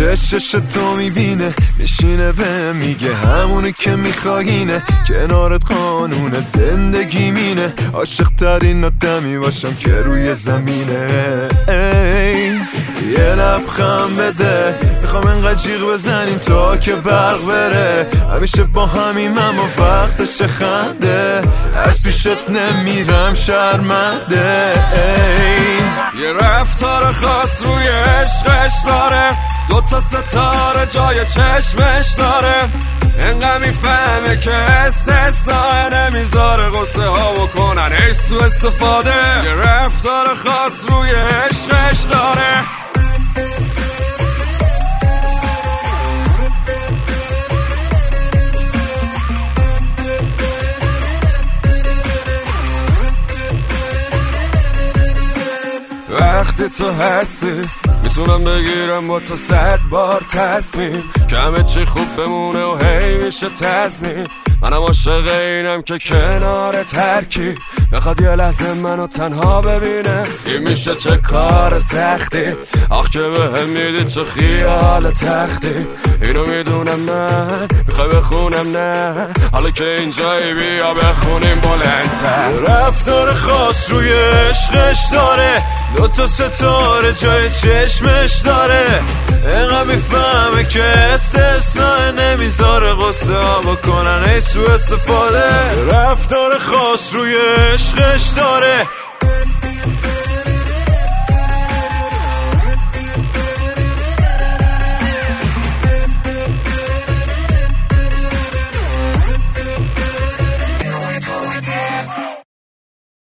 چشش تو میبینه، میشینه به میگه همونی که میخواینه، کنارت قانون زندگی مینه، عاشق ترین آدمی باشم که روی زمینه. یه لبخند بده، میخوام انقدر جیغ بزنیم تا که برق بره، همیشه با همیم اما وقتش خنده، از پیشت نمیرم شرمنده. یه رفتار خاص روی عشقش داره، دوتا ستاره جای چشمش داره، انقدر میفهمه که استثناء نمیذاره غصه ها بکنن ای سو استفاده. یه رفتار خاص روی عشقش داره. وقتی تو هستی میتونم بگیرم با تو 100 بار تصمیم که همه چی خوب بمونه و هی میشه تصمیم. منم عاشق اینم که کنار ترکی بخواد یه لحظه منو تنها ببینه، این میشه چه کار سختی، آخ که به هم میدی چه خیال تختی. اینو میدونم من میخوای بخونم نه، حالا که اینجایی بیا بخونیم بلندتر. رفتار خاص روی عشقش داره، دوتا ستاره جای چشمش داره، انقدر میفهمه که استثناء نمیذاره غصه ها بکنن ای سو استفاده. رفتار خاص روی عشقش داره،